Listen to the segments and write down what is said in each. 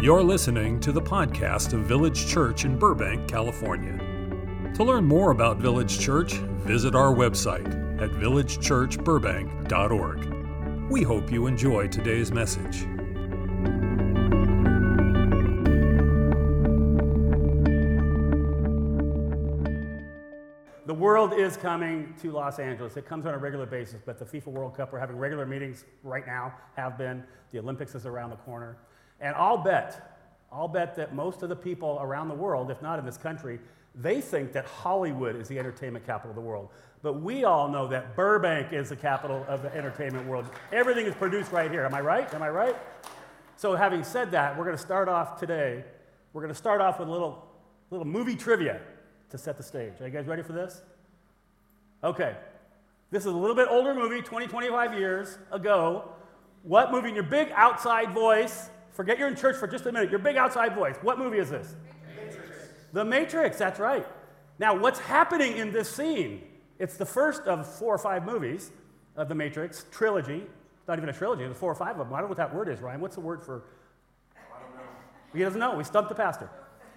You're listening to the podcast of Village Church in Burbank, California. To learn more about Village Church, visit our website at villagechurchburbank.org. We hope you enjoy today's message. The world is coming to Los Angeles. It comes on a regular basis, but the FIFA World Cup, we're having regular meetings right now, have been. The Olympics is around the corner. And I'll bet that most of the people around the world, if not in this country, they think that Hollywood is the entertainment capital of the world. But we all know that Burbank is the capital of the entertainment world. Everything is produced right here. Am I right? Am I right? So having said that, we're going to start off today. We're going to start off with a little movie trivia to set the stage. Are you guys ready for this? Okay. This is a little bit older movie, 25 years ago. What movie in your big outside voice? Forget you're in church for just a minute. Your big outside voice. What movie is this? Matrix. The Matrix, that's right. Now, what's happening in this scene? It's the first of 4 or 5 movies of the Matrix trilogy. Not even a trilogy, there's 4 or 5 of them. I don't know what that word is, Ryan. What's the word for? I don't know. He doesn't know. We stumped the pastor.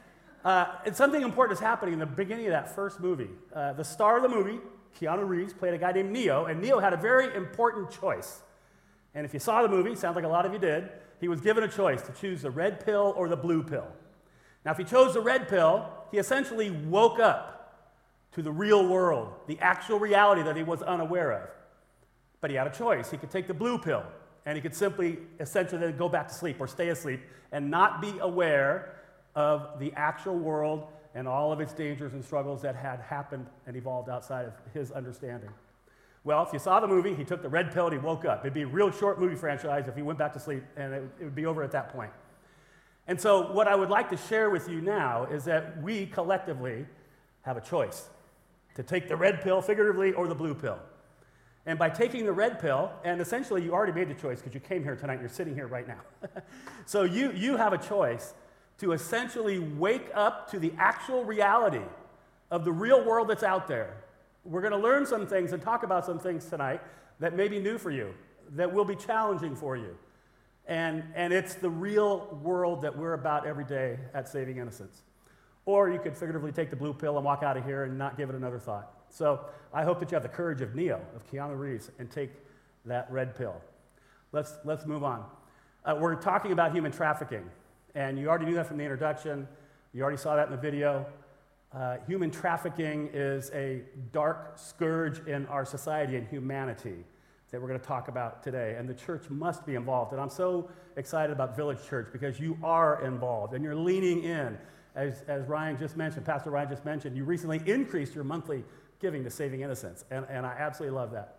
And something important is happening in the beginning of that first movie. The star of the movie, Keanu Reeves, played a guy named Neo, and Neo had a very important choice. And if you saw the movie, sounds like a lot of you did, he was given a choice to choose the red pill or the blue pill. Now, if he chose the red pill, he essentially woke up to the real world, the actual reality that he was unaware of. But he had a choice. He could take the blue pill, and he could essentially go back to sleep or stay asleep and not be aware of the actual world and all of its dangers and struggles that had happened and evolved outside of his understanding. Well, if you saw the movie, he took the red pill and he woke up. It'd be a real short movie franchise if he went back to sleep, and it would be over at that point. And so what I would like to share with you now is that we collectively have a choice to take the red pill, figuratively, or the blue pill. And by taking the red pill, and essentially you already made the choice because you came here tonight and you're sitting here right now. So you have a choice to essentially wake up to the actual reality of the real world that's out there. We're going to learn some things and talk about some things tonight that may be new for you, that will be challenging for you. And it's the real world that we're about every day at Saving Innocence. Or you could figuratively take the blue pill and walk out of here and not give it another thought. So I hope that you have the courage of Neo, of Keanu Reeves, and take that red pill. Let's move on. We're talking about human trafficking. And you already knew that from the introduction. You already saw that in the video. Human trafficking is a dark scourge in our society and humanity that we're going to talk about today. And the church must be involved. And I'm so excited about Village Church because you are involved and you're leaning in. As Ryan just mentioned, Pastor Ryan just mentioned, you recently increased your monthly giving to Saving Innocence. And I absolutely love that.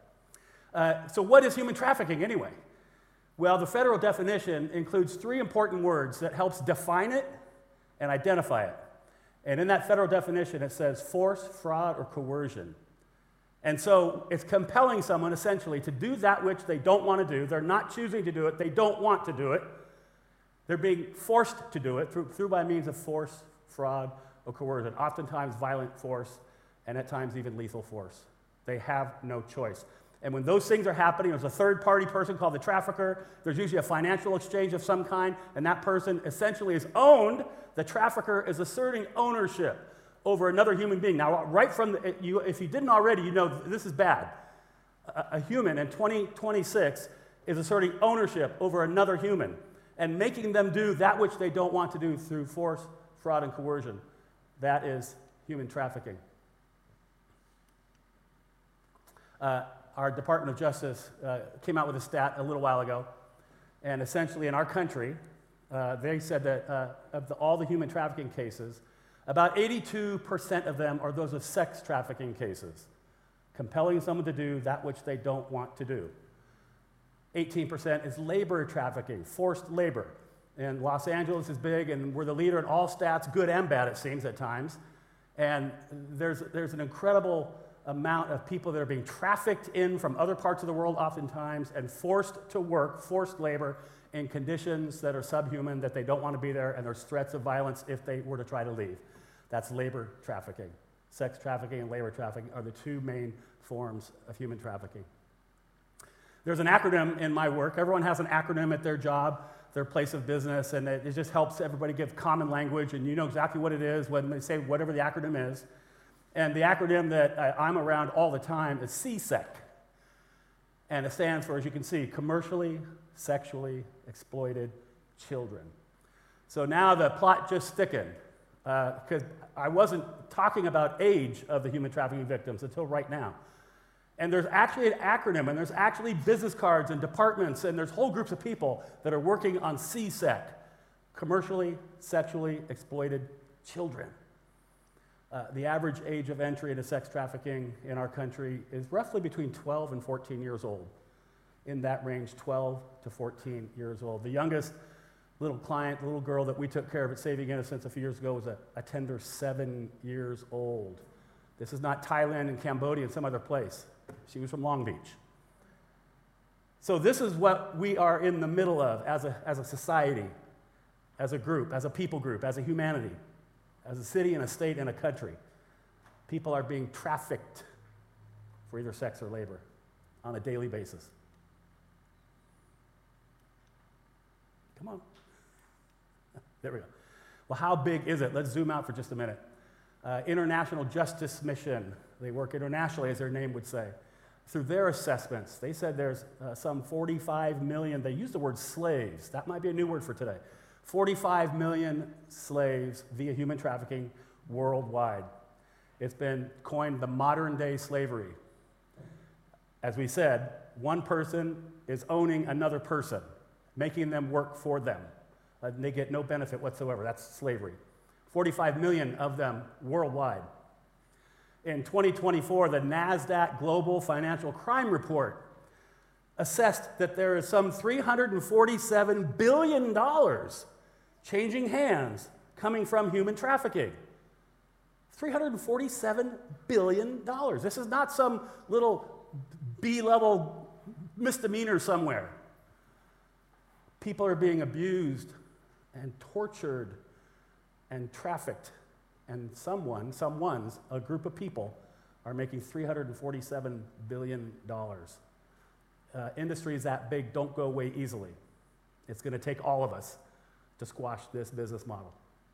So what is human trafficking anyway? Well, the federal definition includes 3 important words that helps define it and identify it. And in that federal definition, it says force, fraud, or coercion. And so it's compelling someone essentially to do that which they don't want to do. They're not choosing to do it. They don't want to do it. They're being forced to do it through by means of force, fraud, or coercion, oftentimes violent force, and at times even lethal force. They have no choice. And when those things are happening, there's a third-party person called the trafficker. There's usually a financial exchange of some kind, and that person essentially is owned. The trafficker is asserting ownership over another human being. Now, right from if you didn't already, you know this is bad. A human in 2026 is asserting ownership over another human and making them do that which they don't want to do through force, fraud, and coercion. That is human trafficking. Our Department of Justice came out with a stat a little while ago, and essentially in our country, they said that of all the human trafficking cases, about 82% of them are those of sex trafficking cases, compelling someone to do that which they don't want to do. 18% is labor trafficking, forced labor. And Los Angeles is big, and we're the leader in all stats, good and bad, it seems, at times. And there's an incredible amount of people that are being trafficked in from other parts of the world oftentimes and forced to work, forced labor, in conditions that are subhuman, that they don't want to be there, and there's threats of violence if they were to try to leave. That's labor trafficking. Sex trafficking and labor trafficking are the 2 main forms of human trafficking. There's an acronym in my work. Everyone has an acronym at their job. their place of business, and it just helps everybody give common language, and you know exactly what it is when they say whatever the acronym is. And the acronym that I'm around all the time is CSEC. And it stands for, as you can see, Commercially Sexually Exploited Children. So now the plot just thickened, because I wasn't talking about age of the human trafficking victims until right now. And there's actually an acronym, and there's actually business cards and departments, and there's whole groups of people that are working on CSEC, Commercially Sexually Exploited Children. The average age of entry into sex trafficking in our country is roughly between 12 and 14 years old. In that range, 12 to 14 years old. The youngest little client, the little girl that we took care of at Saving Innocence a few years ago was a tender 7 years old. This is not Thailand and Cambodia and some other place. She was from Long Beach. So this is what we are in the middle of as a society, as a group, as a people group, as a humanity, as a city and a state and a country. People are being trafficked for either sex or labor on a daily basis. Come on. There we go. Well, how big is it? Let's zoom out for just a minute. International Justice Mission, they work internationally, as their name would say. Through their assessments, they said there's some 45 million, they used the word slaves. That might be a new word for today. 45 million slaves via human trafficking worldwide. It's been coined the modern day slavery. As we said, one person is owning another person, making them work for them. And they get no benefit whatsoever. That's slavery. 45 million of them worldwide. In 2024, the NASDAQ Global Financial Crime Report assessed that there is some $347 billion changing hands coming from human trafficking. $347 billion. This is not some little B-level misdemeanor somewhere. People are being abused and tortured and trafficked, and someone's, a group of people, are making $347 billion. Industries that big don't go away easily. It's going to take all of us to squash this business model.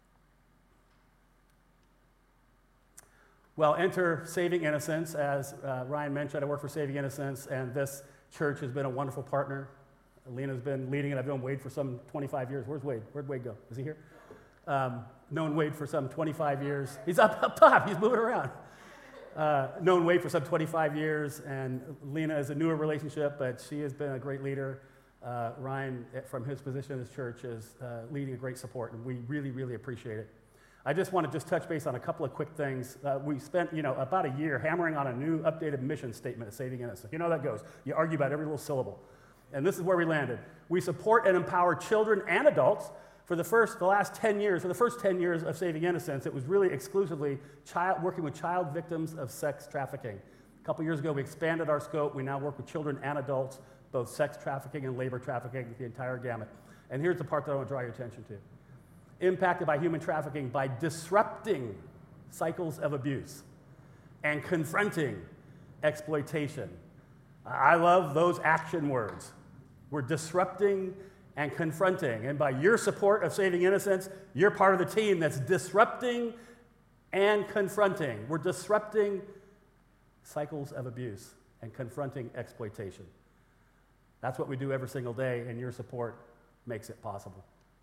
Well, enter Saving Innocence. As Ryan mentioned, I work for Saving Innocence, and this church has been a wonderful partner. Lena's been leading it. I've known Wade for some 25 years. Where's Wade? Where'd Wade go? Is he here? Known Wade for some 25 years. He's up top. He's moving around. Known Wade for some 25 years, and Lena is a newer relationship, but she has been a great leader. Ryan, from his position in this church, is leading a great support, and we really, really appreciate it. I just want to touch base on a couple of quick things. We spent, about a year hammering on a new updated mission statement at Saving Innocence. You know how that goes. You argue about every little syllable. And this is where we landed. We support and empower children and adults. For the first 10 years of Saving Innocence, it was really exclusively working with child victims of sex trafficking. A couple years ago, we expanded our scope. We now work with children and adults, both sex trafficking and labor trafficking, the entire gamut. And here's the part that I want to draw your attention to. Impacted by human trafficking by disrupting cycles of abuse and confronting exploitation. I love those action words. We're disrupting and confronting. And by your support of Saving Innocence, you're part of the team that's disrupting and confronting. We're disrupting cycles of abuse and confronting exploitation. That's what we do every single day, and your support makes it possible.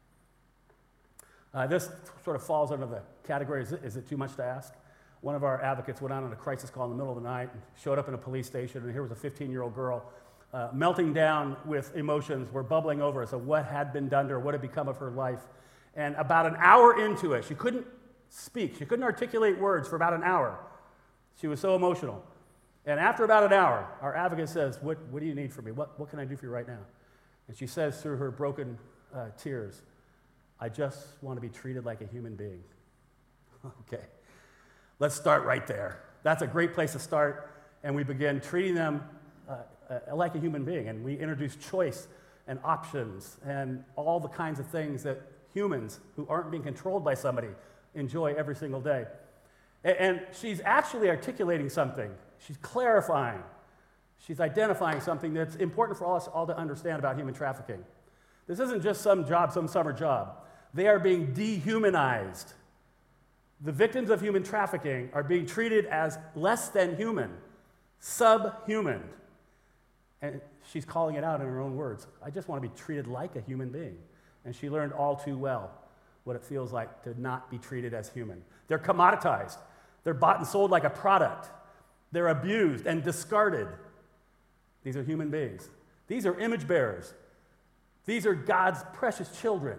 This sort of falls under the category, is it too much to ask? One of our advocates went out on a crisis call in the middle of the night and showed up in a police station, and here was a 15-year-old girl melting down with emotions, were bubbling over as to what had been done to her, what had become of her life. And about an hour into it, she couldn't speak. She couldn't articulate words for about an hour. She was so emotional. And after about an hour, our advocate says, what do you need from me? What can I do for you right now? And she says through her broken tears, I just want to be treated like a human being. Okay, let's start right there. That's a great place to start. And we begin treating them like a human being. And we introduce choice and options and all the kinds of things that humans who aren't being controlled by somebody enjoy every single day. And she's actually articulating something. She's clarifying. She's identifying something that's important for us all to understand about human trafficking. This isn't just some job, some summer job. They are being dehumanized. The victims of human trafficking are being treated as less than human, subhuman. And she's calling it out in her own words. I just want to be treated like a human being. And she learned all too well what it feels like to not be treated as human. They're commoditized. They're bought and sold like a product. They're abused and discarded. These are human beings. These are image bearers. These are God's precious children.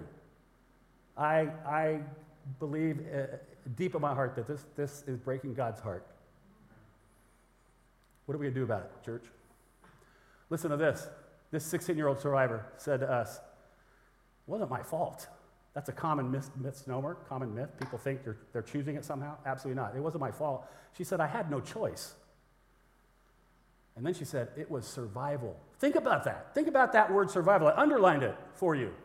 I believe deep in my heart that this is breaking God's heart. What are we going to do about it, church? Listen to this. This 16-year-old survivor said to us, "It wasn't my fault." That's a common misnomer, common myth. People think they're choosing it somehow. Absolutely not. It wasn't my fault. She said, "I had no choice." And then she said, "It was survival." Think about that. Think about that word survival. I underlined it for you.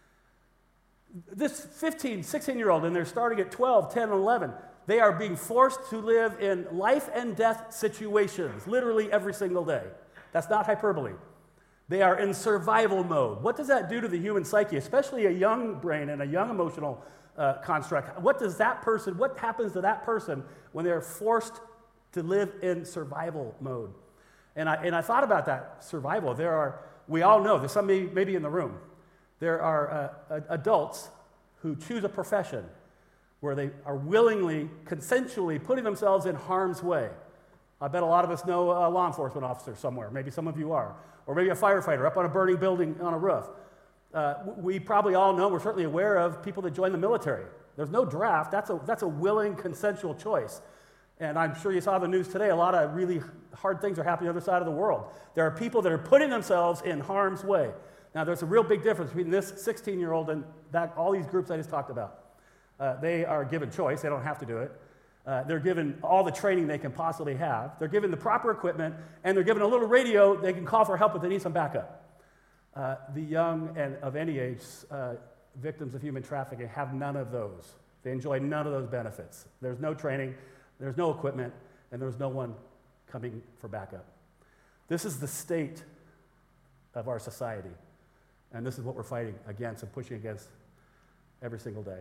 This 15, 16-year-old, and they're starting at 12, 10, and 11, they are being forced to live in life and death situations, literally every single day. That's not hyperbole. They are in survival mode. What does that do to the human psyche, especially a young brain and a young emotional construct? What happens to that person when they're forced to live in survival mode? And I thought about that survival. We all know, there's some maybe in the room, there are adults who choose a profession where they are willingly, consensually putting themselves in harm's way. I bet a lot of us know a law enforcement officer somewhere. Maybe some of you are. Or maybe a firefighter up on a burning building on a roof. We probably all know, we're certainly aware of people that join the military. There's no draft. That's a willing, consensual choice. And I'm sure you saw the news today. A lot of really hard things are happening on the other side of the world. There are people that are putting themselves in harm's way. Now, there's a real big difference between this 16-year-old and all these groups I just talked about. They are given choice. They don't have to do it. They're given all the training they can possibly have. They're given the proper equipment, and they're given a little radio they can call for help if they need some backup. The young and of any age victims of human trafficking have none of those. They enjoy none of those benefits. There's no training, there's no equipment, and there's no one coming for backup. This is the state of our society, and this is what we're fighting against and pushing against every single day.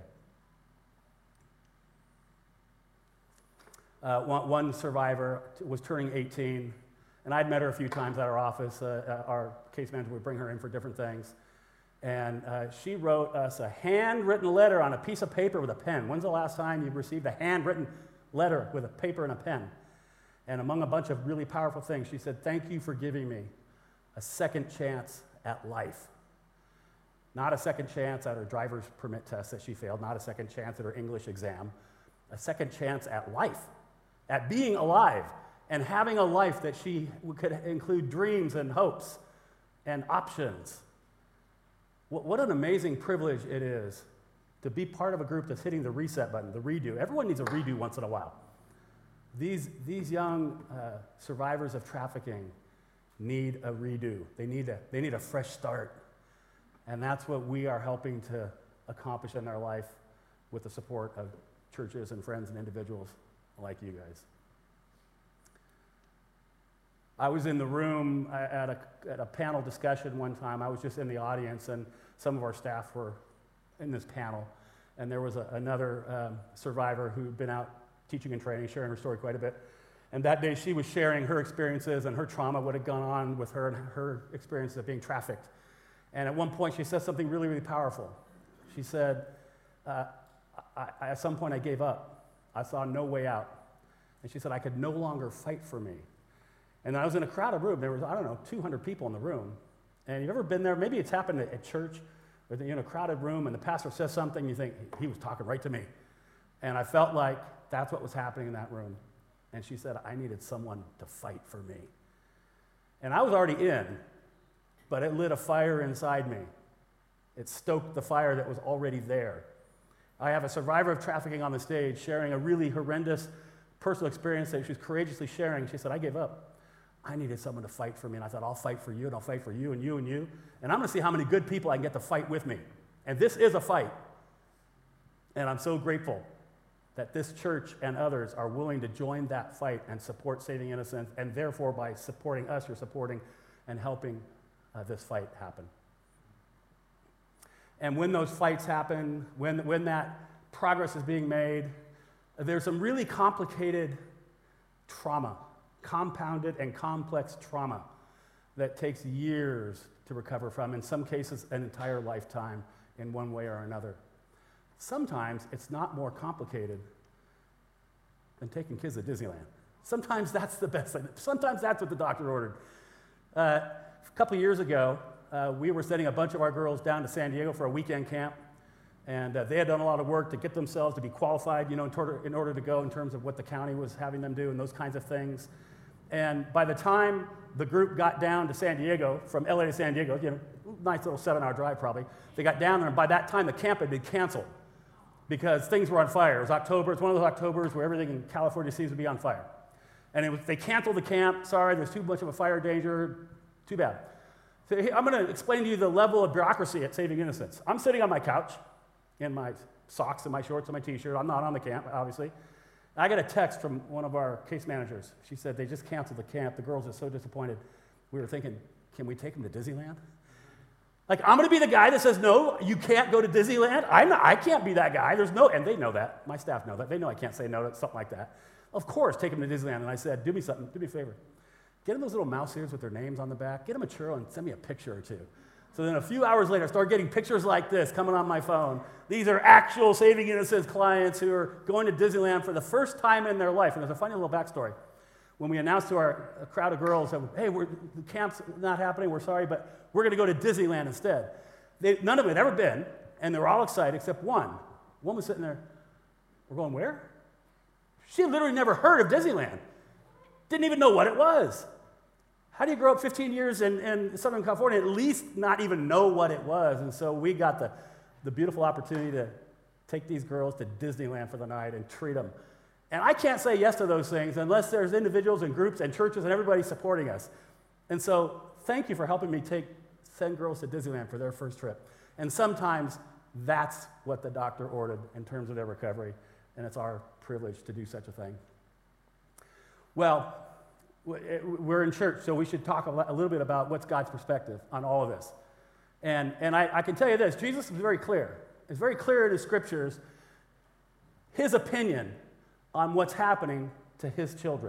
One survivor was turning 18, and I'd met her a few times at our office. Our case manager would bring her in for different things. And she wrote us a handwritten letter on a piece of paper with a pen. When's the last time you received a handwritten letter with a paper and a pen? And among a bunch of really powerful things, she said, "Thank you for giving me a second chance at life." Not a second chance at her driver's permit test that she failed, not a second chance at her English exam, a second chance at life. At being alive and having a life that she could include dreams and hopes and options. What an amazing privilege it is to be part of a group that's hitting the reset button, the redo. Everyone needs a redo once in a while. These young survivors of trafficking need a redo. They need a fresh start. And that's what we are helping to accomplish in their life with the support of churches and friends and individuals like you guys. I was in the room at a panel discussion one time. I was just in the audience, and some of our staff were in this panel. And there was another survivor who'd been out teaching and training, sharing her story quite a bit. And that day she was sharing her experiences and her trauma, what had gone on with her and her experiences of being trafficked. And at one point she said something really, really powerful. She said, at some point I gave up. I saw no way out. And she said, I could no longer fight for me. And I was in a crowded room. There was, 200 people in the room. And you've ever been there? Maybe it's happened at church, where you're in a crowded room and the pastor says something, you think, he was talking right to me. And I felt like that's what was happening in that room. And she said, I needed someone to fight for me. And I was already in, but it lit a fire inside me. It stoked the fire that was already there. I have a survivor of trafficking on the stage sharing a really horrendous personal experience that she was courageously sharing. She said, I gave up. I needed someone to fight for me. And I thought, I'll fight for you, and I'll fight for you, and you, and you. And I'm going to see how many good people I can get to fight with me. And this is a fight. And I'm so grateful that this church and others are willing to join that fight and support Saving Innocence. And therefore, by supporting us, you're supporting and helping this fight happen. And when those fights happen, when that progress is being made, there's some really complicated trauma, compounded and complex trauma that takes years to recover from, in some cases an entire lifetime in one way or another. Sometimes it's not more complicated than taking kids to Disneyland. Sometimes that's the best thing. Sometimes that's what the doctor ordered. A couple of years ago, we were sending a bunch of our girls down to San Diego for a weekend camp, and they had done a lot of work to get themselves to be qualified, in order to go in terms of what the county was having them do and those kinds of things. And by the time the group got down to San Diego, from LA to San Diego, nice little 7-hour drive probably, they got down there, and by that time the camp had been canceled because things were on fire. It was October. It's one of those Octobers where everything in California seems to be on fire. And they canceled the camp. Sorry, there's too much of a fire danger. Too bad. So I'm going to explain to you the level of bureaucracy at Saving Innocence. I'm sitting on my couch in my socks and my shorts and my t-shirt. I'm not on the camp, obviously. I got a text from one of our case managers. She said, they just canceled the camp. The girls are so disappointed. We were thinking, can we take them to Disneyland? Like, I'm going to be the guy that says, no, you can't go to Disneyland? I can't be that guy. And they know that. My staff know that. They know I can't say no to something like that. Of course, take them to Disneyland. And I said, do me a favor. Get them those little mouse ears with their names on the back. Get them a churro and send me a picture or two. So then a few hours later, I start getting pictures like this coming on my phone. These are actual Saving Innocence clients who are going to Disneyland for the first time in their life. And there's a funny little backstory. When we announced to a crowd of girls that, hey, the camp's not happening, we're sorry, but we're going to go to Disneyland instead. None of them had ever been, and they were all excited except one. One was sitting there, we're going where? She had literally never heard of Disneyland. Didn't even know what it was. How do you grow up 15 years in Southern California and at least not even know what it was? And so we got the beautiful opportunity to take these girls to Disneyland for the night and treat them. And I can't say yes to those things unless there's individuals and groups and churches and everybody supporting us. And so thank you for helping me send girls to Disneyland for their first trip. And sometimes that's what the doctor ordered in terms of their recovery, and it's our privilege to do such a thing. Well, we're in church, so we should talk a little bit about what's God's perspective on all of this. And I can tell you this, Jesus is very clear. It's very clear in the scriptures, his opinion on what's happening to his children.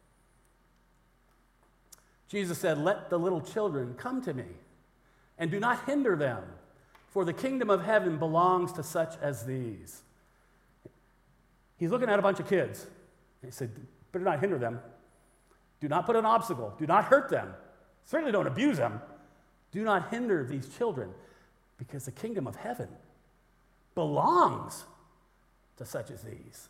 Jesus said, let the little children come to me, and do not hinder them, for the kingdom of heaven belongs to such as these. He's looking at a bunch of kids. He said, better not hinder them. Do not put an obstacle. Do not hurt them. Certainly don't abuse them. Do not hinder these children, because the kingdom of heaven belongs to such as these.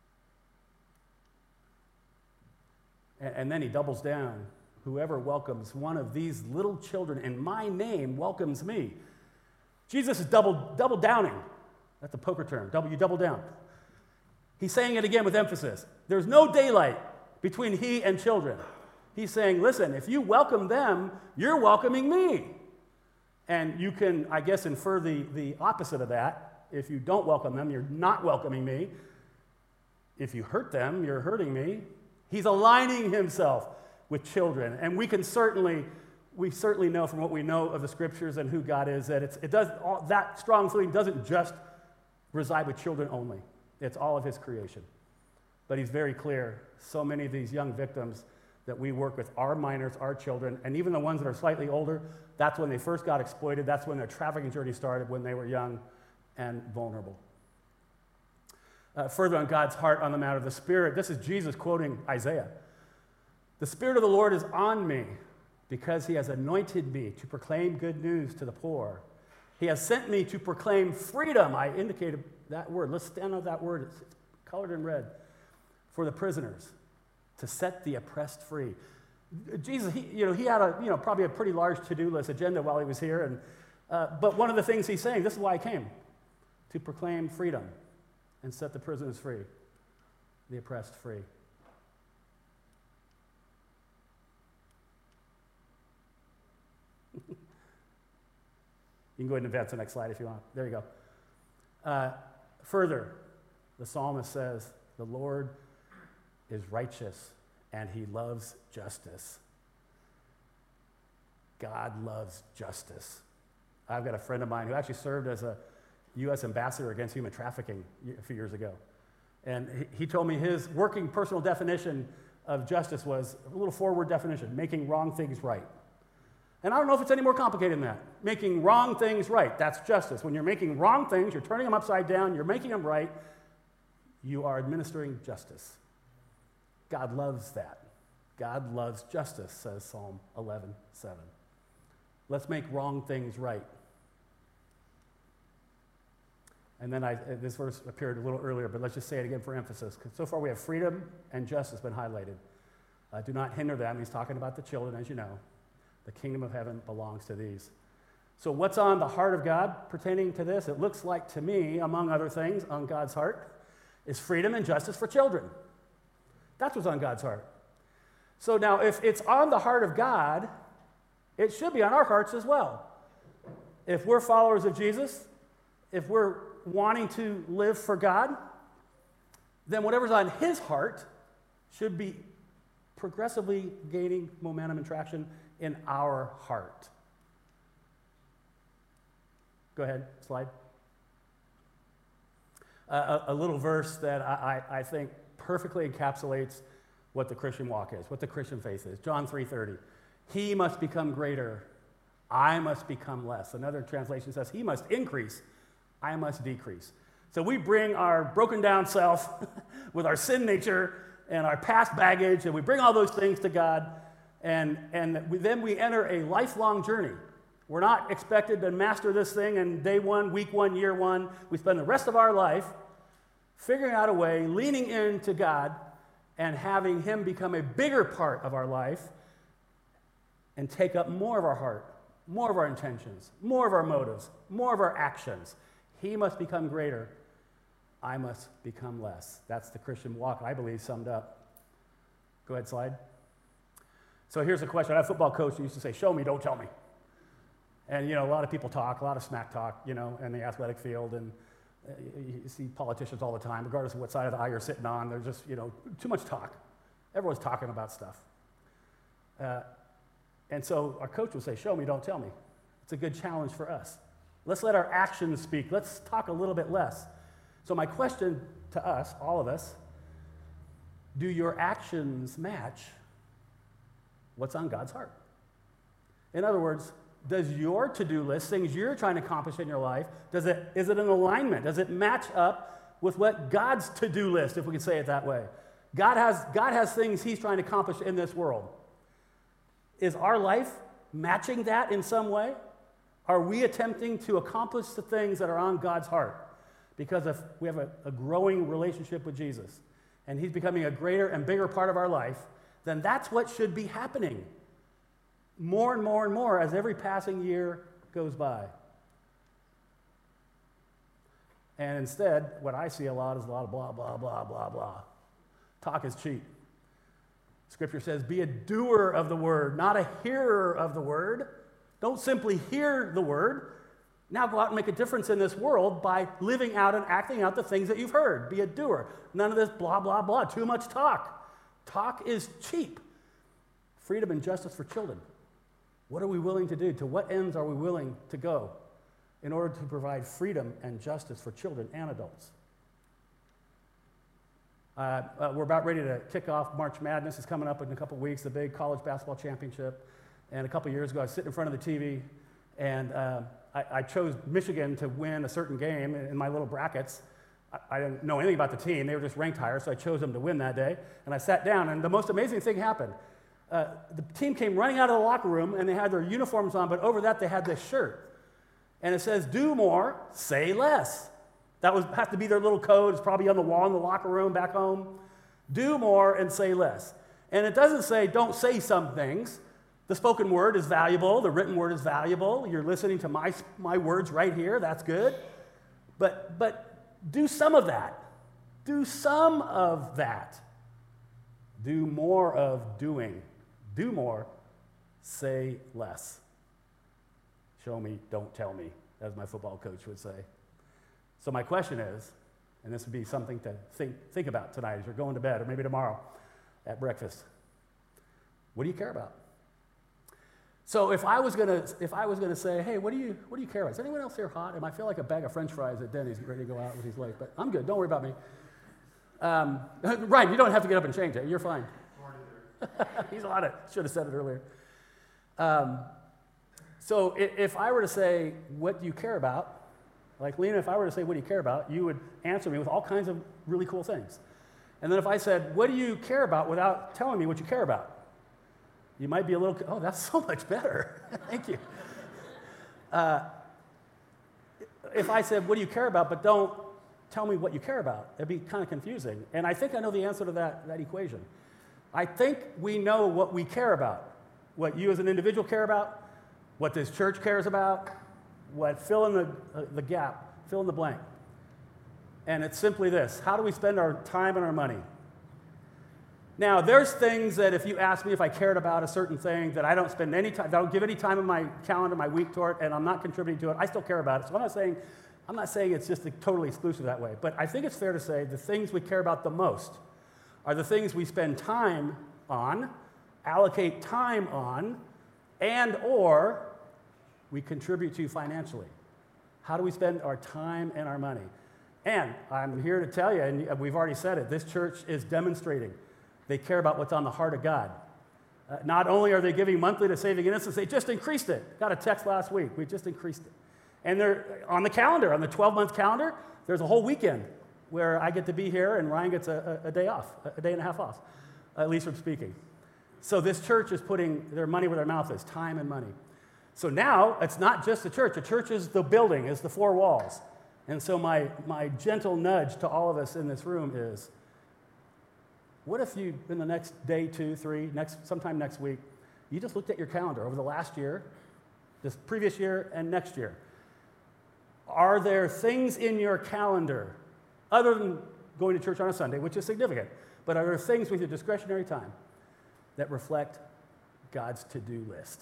And then he doubles down. Whoever welcomes one of these little children in my name welcomes me. Jesus is double downing. That's a poker term. You double down. He's saying it again with emphasis. There's no daylight between he and children. He's saying, listen, if you welcome them, you're welcoming me. And you can, I guess, infer the opposite of that. If you don't welcome them, you're not welcoming me. If you hurt them, you're hurting me. He's aligning himself with children. And we certainly know from what we know of the scriptures and who God is that that strong feeling doesn't just reside with children only. It's all of his creation. But he's very clear. So many of these young victims that we work with are minors, are children, and even the ones that are slightly older, that's when they first got exploited. That's when their trafficking journey started, when they were young and vulnerable. Further on God's heart on the matter of the Spirit, this is Jesus quoting Isaiah. The Spirit of the Lord is on me because he has anointed me to proclaim good news to the poor. He has sent me to proclaim freedom. I indicated that word. Let's stand on that word. It's colored in red. For the prisoners, to set the oppressed free. Jesus, he had probably a pretty large to-do list agenda while he was here. But one of the things he's saying, this is why I came, to proclaim freedom and set the prisoners free, the oppressed free. You can go ahead and advance the next slide if you want. There you go. Further, the psalmist says, the Lord is righteous and he loves justice. God loves justice. I've got a friend of mine who actually served as a U.S. ambassador against human trafficking a few years ago. And he told me his working personal definition of justice was a little forward definition, making wrong things right. And I don't know if it's any more complicated than that. Making wrong things right, that's justice. When you're making wrong things, you're turning them upside down, you're making them right, you are administering justice. God loves that. God loves justice, says Psalm 11:7. Let's make wrong things right. And then this verse appeared a little earlier, but let's just say it again for emphasis. So far we have freedom and justice been highlighted. Do not hinder them. He's talking about the children, as you know. The kingdom of heaven belongs to these. So what's on the heart of God pertaining to this? It looks like to me, among other things, on God's heart is freedom and justice for children. That's what's on God's heart. So now, if it's on the heart of God, it should be on our hearts as well. If we're followers of Jesus, if we're wanting to live for God, then whatever's on his heart should be progressively gaining momentum and traction in our heart. Go ahead, slide. A little verse that I think perfectly encapsulates what the Christian walk is, what the Christian faith is. John 3:30. He must become greater, I must become less. Another translation says, he must increase, I must decrease. So we bring our broken down self with our sin nature and our past baggage, and we bring all those things to God, and then we enter a lifelong journey. We're not expected to master this thing in day one, week one, year one. We spend the rest of our life figuring out a way, leaning into God, and having him become a bigger part of our life and take up more of our heart, more of our intentions, more of our motives, more of our actions. He must become greater. I must become less. That's the Christian walk, I believe, summed up. Go ahead, slide. So here's a question. I had a football coach who used to say, show me, don't tell me. And, a lot of people talk, a lot of smack talk, in the athletic field, and you see politicians all the time, regardless of what side of the aisle you're sitting on, there's just, too much talk. Everyone's talking about stuff. And so our coach would say, show me, don't tell me. It's a good challenge for us. Let's let our actions speak. Let's talk a little bit less. So my question to us, all of us, do your actions match what's on God's heart? In other words, does your to-do list, things you're trying to accomplish in your life, is it in alignment? Does it match up with what God's to-do list, if we can say it that way? God has things he's trying to accomplish in this world. Is our life matching that in some way? Are we attempting to accomplish the things that are on God's heart? Because if we have a growing relationship with Jesus, and he's becoming a greater and bigger part of our life, then that's what should be happening. More and more and more as every passing year goes by. And instead, what I see a lot is a lot of blah, blah, blah, blah, blah. Talk is cheap. Scripture says, be a doer of the word, not a hearer of the word. Don't simply hear the word. Now go out and make a difference in this world by living out and acting out the things that you've heard. Be a doer. None of this blah, blah, blah. Too much talk. Talk is cheap. Freedom and justice for children. What are we willing to do? To what ends are we willing to go in order to provide freedom and justice for children and adults? We're about ready to kick off March Madness. It's coming up in a couple weeks, the big college basketball championship. And a couple years ago, I was sitting in front of the TV, and I chose Michigan to win a certain game in my little brackets. I didn't know anything about the team. They were just ranked higher, so I chose them to win that day. And I sat down, and the most amazing thing happened. The team came running out of the locker room, and they had their uniforms on, but over that they had this shirt. And it says, do more, say less. That has to be their little code. It's probably on the wall in the locker room back home. Do more and say less. And it doesn't say don't say some things. The spoken word is valuable. The written word is valuable. You're listening to my words right here. That's good. But do some of that. Do some of that. Do more of doing. Do more, say less. Show me, don't tell me, as my football coach would say. So my question is, and this would be something to think about tonight as you're going to bed, or maybe tomorrow at breakfast. What do you care about? So if I was gonna say, hey, what do you care about? Is anyone else here hot? I feel like a bag of French fries at Denny's ready to go out when he's late, but I'm good. Don't worry about me. Ryan, you don't have to get up and change it. You're fine. He's on it. Should have said it earlier. So if I were to say, what do you care about? Like Lena, if I were to say, what do you care about? You would answer me with all kinds of really cool things. And then if I said, what do you care about without telling me what you care about? You might be a little, oh, that's so much better. Thank you. If I said, what do you care about, but don't tell me what you care about, it'd be kind of confusing. And I think I know the answer to that equation. I think we know what we care about, what you as an individual care about, what this church cares about, what fill in the gap, fill in the blank. And it's simply this: how do we spend our time and our money? Now, there's things that if you ask me if I cared about a certain thing that I don't spend any time, I don't give any time in my calendar, my week to it, and I'm not contributing to it, I still care about it. So I'm not saying it's just totally exclusive that way, but I think it's fair to say the things we care about the most are the things we spend time on, allocate time on, and or we contribute to financially. How do we spend our time and our money? And I'm here to tell you, and we've already said it, this church is demonstrating they care about what's on the heart of God. Not only are they giving monthly to Saving Innocence, they just increased it. Got a text last week, we just increased it. And they're on the calendar, on the 12-month calendar, there's a whole weekend where I get to be here and Ryan gets a day off, a day and a half off, at least from speaking. So this church is putting their money where their mouth is, time and money. So now, it's not just the church. The church is the building, is the four walls. And so my gentle nudge to all of us in this room is, what if you, in the next day, 2, 3, sometime next week, you just looked at your calendar over the last year, this previous year, and next year. Are there things in your calendar, other than going to church on a Sunday, which is significant, but are there things with your discretionary time that reflect God's to-do list?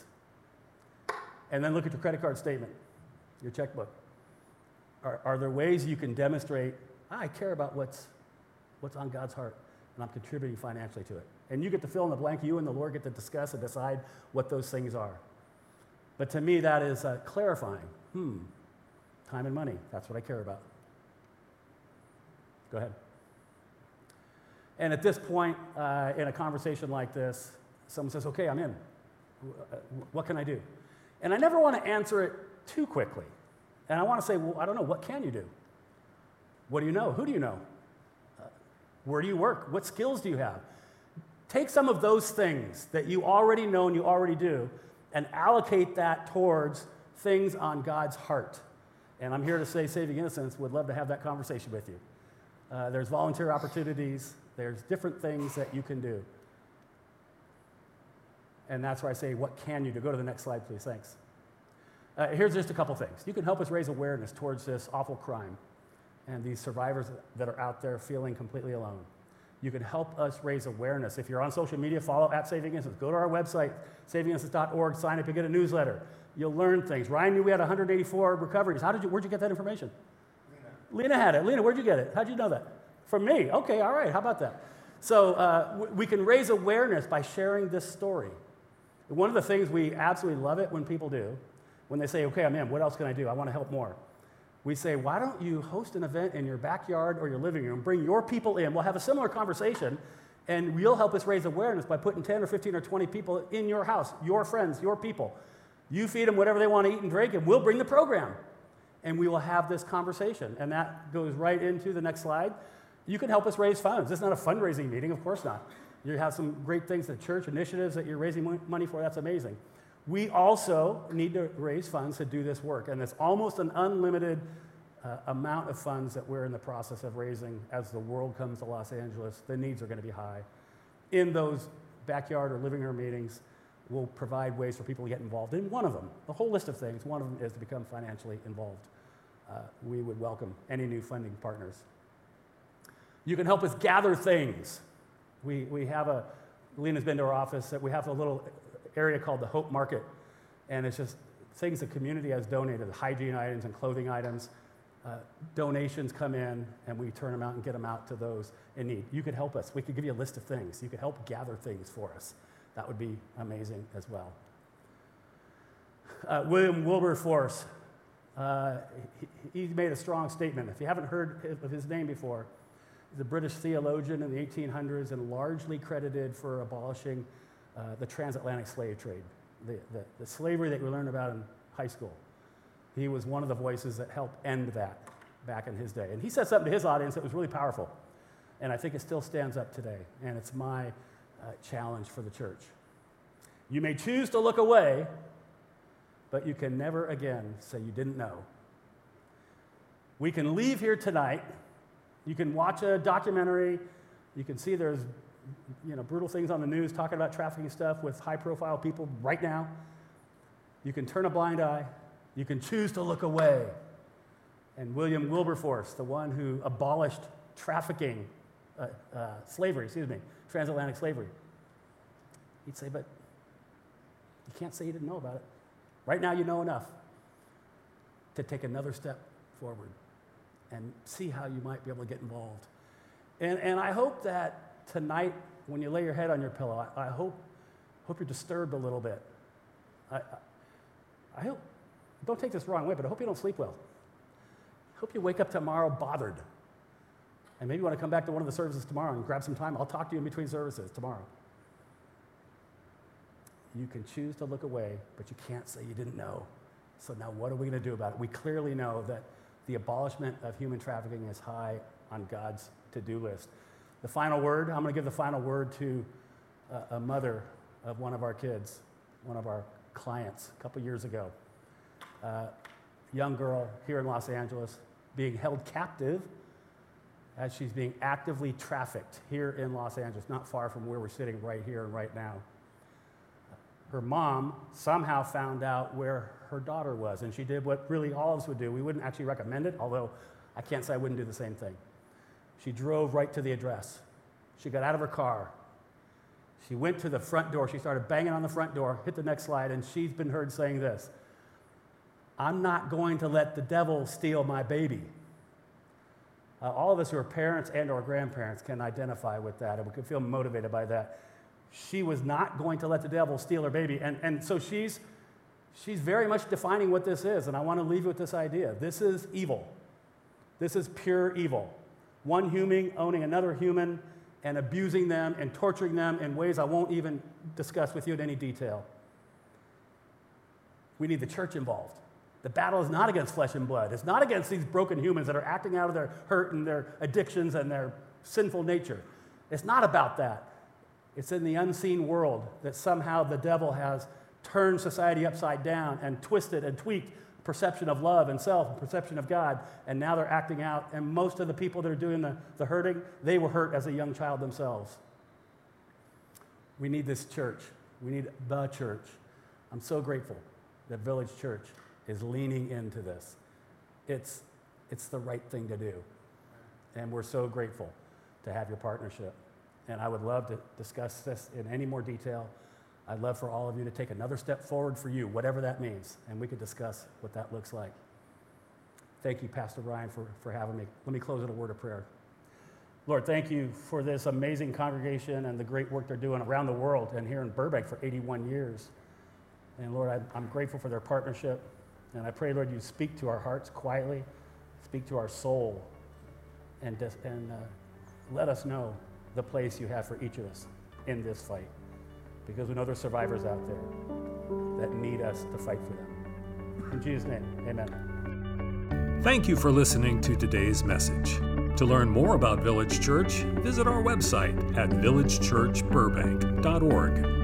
And then look at your credit card statement, your checkbook. Are there ways you can demonstrate, I care about what's on God's heart, and I'm contributing financially to it? And you get to fill in the blank. You and the Lord get to discuss and decide what those things are. But to me, that is clarifying. Time and money, that's what I care about. Go ahead. And at this point, in a conversation like this, someone says, okay, I'm in. What can I do? And I never want to answer it too quickly. And I want to say, well, I don't know, what can you do? What do you know? Who do you know? Where do you work? What skills do you have? Take some of those things that you already know and you already do and allocate that towards things on God's heart. And I'm here to say Saving Innocence would love to have that conversation with you. There's volunteer opportunities. There's different things that you can do. And that's where I say, what can you do? Go to the next slide, please. Thanks. Here's just a couple things. You can help us raise awareness towards this awful crime and these survivors that are out there feeling completely alone. You can help us raise awareness. If you're on social media, follow @Saving Innocence. Go to our website, savinginnocence.org, sign up, you get a newsletter. You'll learn things. Ryan knew we had 184 recoveries. Where'd you get that information? Lena had it. Lena, where'd you get it? How'd you know that? From me. Okay, all right, how about that? So we can raise awareness by sharing this story. One of the things we absolutely love it when people do, when they say, okay, I'm in, what else can I do? I want to help more. We say, why don't you host an event in your backyard or your living room, bring your people in, we'll have a similar conversation, and you'll help us raise awareness by putting 10 or 15 or 20 people in your house, your friends, your people. You feed them whatever they want to eat and drink, and we'll bring the program. And we will have this conversation. And that goes right into the next slide. You can help us raise funds. This is not a fundraising meeting, of course not. You have some great things at church, initiatives that you're raising money for, that's amazing. We also need to raise funds to do this work, and it's almost an unlimited amount of funds that we're in the process of raising as the world comes to Los Angeles. The needs are going to be high. In those backyard or living room meetings, we'll provide ways for people to get involved in one of them. The whole list of things, one of them is to become financially involved. We would welcome any new funding partners. You can help us gather things. We have Lena's been to our office, we have a little area called the Hope Market, and it's just things the community has donated, hygiene items and clothing items. Donations come in, and we turn them out and get them out to those in need. You could help us. We could give you a list of things. You could help gather things for us. That would be amazing as well. William Wilberforce, he made a strong statement. If you haven't heard of his name before, he's a British theologian in the 1800s and largely credited for abolishing the transatlantic slave trade, the slavery that we learned about in high school. He was one of the voices that helped end that back in his day. And he said something to his audience that was really powerful. And I think it still stands up today. And it's my challenge for the church. You may choose to look away, but you can never again say you didn't know. We can leave here tonight. You can watch a documentary. You can see there's brutal things on the news talking about trafficking stuff with high-profile people right now. You can turn a blind eye. You can choose to look away. And Wilberforce, the one who abolished transatlantic slavery, he'd say, but you can't say you didn't know about it. Right now you know enough to take another step forward and see how you might be able to get involved. And I hope that tonight, when you lay your head on your pillow, I hope you're disturbed a little bit. I hope, don't take this the wrong way, but I hope you don't sleep well. I hope you wake up tomorrow bothered. And maybe you want to come back to one of the services tomorrow and grab some time. I'll talk to you in between services tomorrow. You can choose to look away, but you can't say you didn't know. So now what are we going to do about it? We clearly know that the abolishment of human trafficking is high on God's to-do list. The final word, I'm going to give the final word to a mother of one of our kids, one of our clients a couple years ago. Young girl here in Los Angeles being held captive as she's being actively trafficked here in Los Angeles, not far from where we're sitting right here and right now. Her mom somehow found out where her daughter was, and she did what really all of us would do. We wouldn't actually recommend it, although I can't say I wouldn't do the same thing. She drove right to the address. She got out of her car. She went to the front door. She started banging on the front door, hit the next slide, and she's been heard saying this: I'm not going to let the devil steal my baby. All of us who are parents and or grandparents can identify with that, and we can feel motivated by that. She was not going to let the devil steal her baby. And so she's very much defining what this is, and I want to leave you with this idea. This is evil. This is pure evil. One human owning another human and abusing them and torturing them in ways I won't even discuss with you in any detail. We need the church involved. The battle is not against flesh and blood. It's not against these broken humans that are acting out of their hurt and their addictions and their sinful nature. It's not about that. It's in the unseen world that somehow the devil has turned society upside down and twisted and tweaked perception of love and self and perception of God, and now they're acting out. And most of the people that are doing the hurting, they were hurt as a young child themselves. We need this church. We need the church. I'm so grateful that Village Church is leaning into this. It's the right thing to do. And we're so grateful to have your partnership. And I would love to discuss this in any more detail. I'd love for all of you to take another step forward for you, whatever that means, and we could discuss what that looks like. Thank you, Pastor Ryan, for having me. Let me close with a word of prayer. Lord, thank you for this amazing congregation and the great work they're doing around the world and here in Burbank for 81 years. And Lord, I'm grateful for their partnership. And I pray, Lord, you speak to our hearts quietly, speak to our soul, and let us know the place you have for each of us in this fight. Because we know there's survivors out there that need us to fight for them. In Jesus' name, amen. Thank you for listening to today's message. To learn more about Village Church, visit our website at villagechurchburbank.org.